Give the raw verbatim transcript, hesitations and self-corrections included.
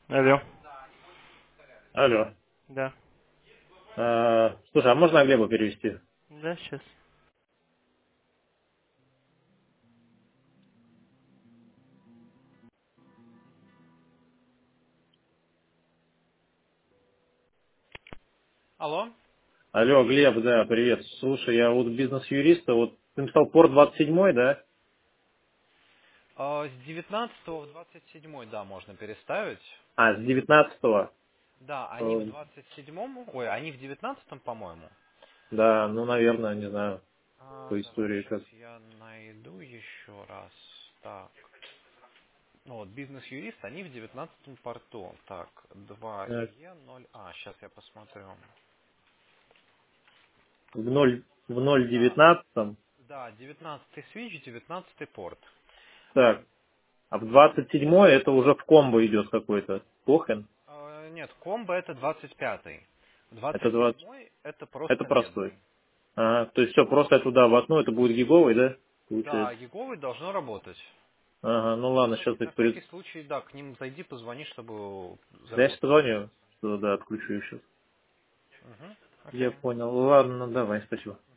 Алло. Алло. Да. А, слушай, а можно Глебу перевести? Да, сейчас. Алло. Алло, Глеб, да, привет. Слушай, я вот бизнес-юриста, вот ты написал порт двадцать седьмой, да? А, С девятнадцатого в двадцать седьмой, да, можно переставить. А, с девятнадцатого. Да, они в Э, двадцать седьмом, ой, они в девятнадцатом, по-моему. Да, ну, наверное, не знаю, А, по давай истории сейчас как. я найду еще раз. Так. Ну вот, бизнес-юрист, они в девятнадцатом порту. Так, два Так, е ноль а сейчас я посмотрю. В ноль, в ноль Да, девятнадцатом. да, девятнадцатый свич, девятнадцатый порт. Так, а в двадцать седьмой это уже в комбо идет какой-то. Кохен? А, нет, комбо это двадцать пятый. Это двадцать двадцать. седьмой это Это просто простой. медный. Ага, то есть все, просто туда в одну, это будет гиговый, да? Да, Получается. Еговый должно работать. Ага, ну ладно, Ну, сейчас и их на пред... всякий случай, да, к ним зайди, позвони, чтобы Да я сейчас заработало. позвоню, что да, отключу еще. Угу. Я Окей. понял. Ладно, ну давай, спасибо.